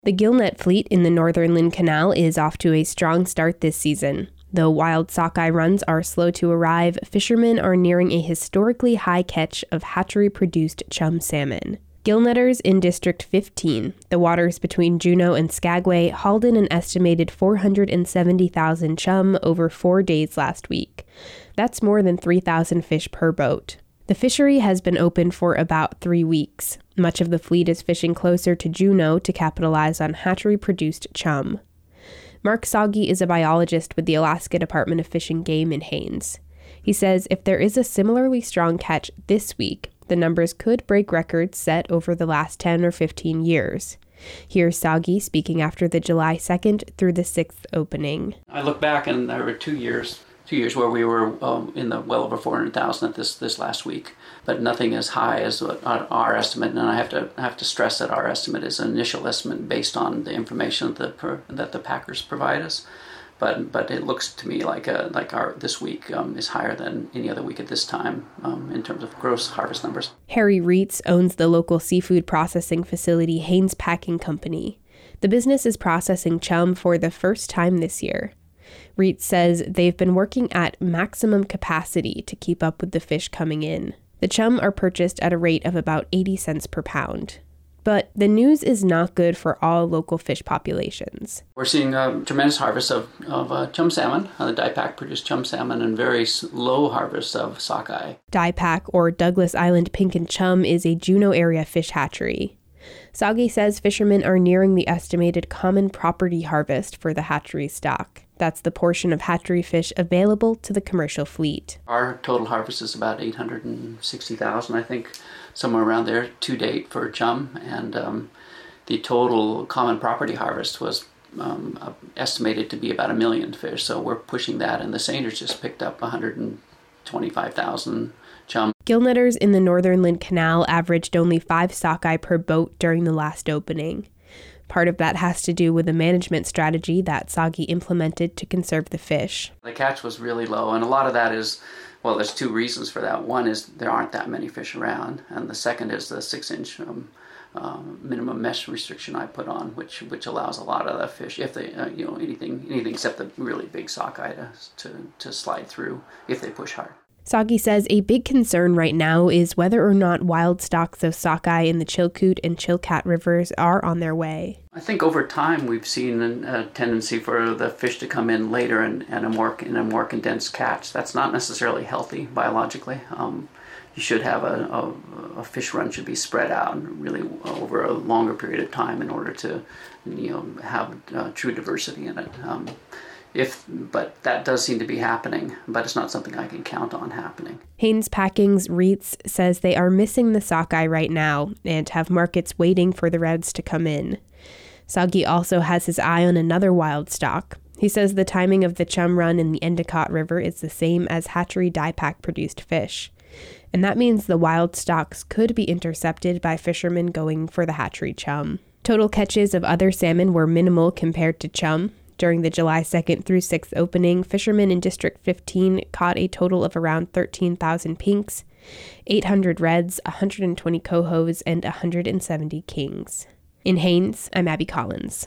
The gillnet fleet in the Northern Lynn Canal is off to a strong start this season. Though wild sockeye runs are slow to arrive, fishermen are nearing a historically high catch of hatchery-produced chum salmon. Gillnetters in District 15, the waters between Juneau and Skagway, hauled in an estimated 470,000 chum over 4 days last week. That's more than 3,000 fish per boat. The fishery has been open for about 3 weeks. Much of the fleet is fishing closer to Juneau to capitalize on hatchery-produced chum. Mark Sagi is a biologist with the Alaska Department of Fish and Game in Haines. He says if there is a similarly strong catch this week, the numbers could break records set over the last 10 or 15 years. Here's Sagi speaking after the July 2nd through the 6th opening. I look back and there were 2 years where we were in the well over 400,000 at this last week, but nothing as high as our estimate. And I have to stress that our estimate is an initial estimate based on the information that the packers provide us. But it looks to me like our this week is higher than any other week at this time in terms of gross harvest numbers. Harry Reitz owns the local seafood processing facility Haines Packing Company. The business is processing chum for the first time this year. Reitz says they've been working at maximum capacity to keep up with the fish coming in. The chum are purchased at a rate of about 80 cents per pound. But the news is not good for all local fish populations. We're seeing a tremendous harvest of chum salmon, the DIPAC produced chum salmon, and very low harvest of sockeye. DIPAC, or Douglas Island Pink and Chum, is a Juneau area fish hatchery. Sagi says fishermen are nearing the estimated common property harvest for the hatchery stock. That's the portion of hatchery fish available to the commercial fleet. Our total harvest is about 860,000, I think, somewhere around there to date for chum, and the total common property harvest was estimated to be about 1 million fish, so we're pushing that, and the seiners just picked up 125,000 chum. Gillnetters in the Northern Lynn Canal averaged only 5 sockeye per boat during the last opening. Part of that has to do with the management strategy that Sagi implemented to conserve the fish. The catch was really low, and a lot of that is, well, there's 2 reasons for that. One is there aren't that many fish around, and the second is the 6-inch minimum mesh restriction I put on, which allows a lot of the fish, if they anything except the really big sockeye to slide through if they push hard. Sagi says a big concern right now is whether or not wild stocks of sockeye in the Chilkoot and Chilkat rivers are on their way. I think over time we've seen a tendency for the fish to come in later and in a more condensed catch. That's not necessarily healthy biologically. You should have a fish run should be spread out really over a longer period of time in order to have true diversity in it. But that does seem to be happening, but it's not something I can count on happening. Haines Packing's Reitz says they are missing the sockeye right now and have markets waiting for the reds to come in. Sagi also has his eye on another wild stock. He says the timing of the chum run in the Endicott River is the same as hatchery DIPAC produced fish. And that means the wild stocks could be intercepted by fishermen going for the hatchery chum. Total catches of other salmon were minimal compared to chum. During the July 2nd through 6th opening, fishermen in District 15 caught a total of around 13,000 pinks, 800 reds, 120 cohos, and 170 kings. In Haines, I'm Abby Collins.